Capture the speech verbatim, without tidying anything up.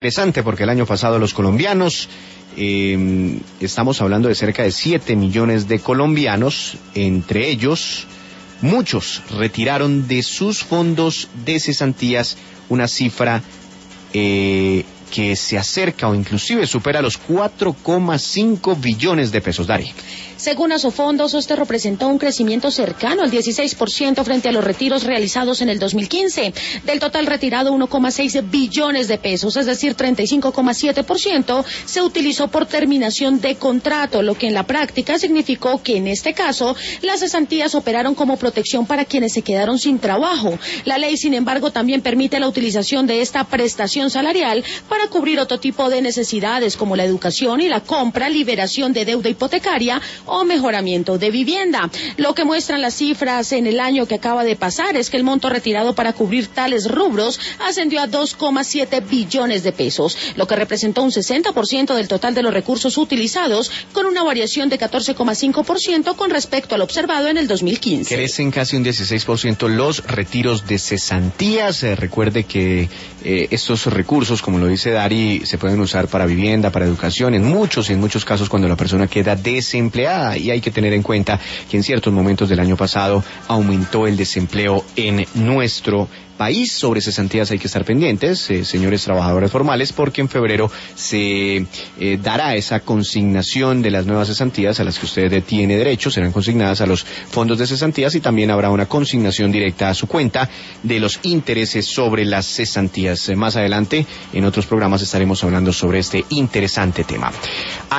Interesante porque el año pasado los colombianos, eh, estamos hablando de cerca de siete millones de colombianos, entre ellos muchos retiraron de sus fondos de cesantías una cifra eh, que se acerca o inclusive supera los cuatro coma cinco billones de pesos. Dari. Según Asofondos, este representó un crecimiento cercano al dieciséis por ciento frente a los retiros realizados en el dos mil quince. Del total retirado, uno coma seis billones de pesos, es decir, treinta y cinco coma siete por ciento, se utilizó por terminación de contrato, lo que en la práctica significó que en este caso las cesantías operaron como protección para quienes se quedaron sin trabajo. La ley, sin embargo, también permite la utilización de esta prestación salarial para cubrir otro tipo de necesidades como la educación y la compra, liberación de deuda hipotecaria o mejoramiento de vivienda. Lo que muestran las cifras en el año que acaba de pasar es que el monto retirado para cubrir tales rubros ascendió a dos coma siete billones de pesos, lo que representó un sesenta por ciento del total de los recursos utilizados, con una variación de catorce coma cinco por ciento con respecto al observado en el dos mil quince. Crecen casi un dieciséis por ciento los retiros de cesantías. Eh, recuerde que eh, estos recursos, como lo dice Dari, se pueden usar para vivienda, para educación, en muchos y en muchos casos cuando la persona queda desempleada. Y hay que tener en cuenta que en ciertos momentos del año pasado aumentó el desempleo en nuestro país. Sobre cesantías hay que estar pendientes, eh, señores trabajadores formales, porque en febrero se eh, dará esa consignación de las nuevas cesantías a las que usted tiene derecho, serán consignadas a los fondos de cesantías y también habrá una consignación directa a su cuenta de los intereses sobre las cesantías. Eh, más adelante, en otros programas estaremos hablando sobre este interesante tema.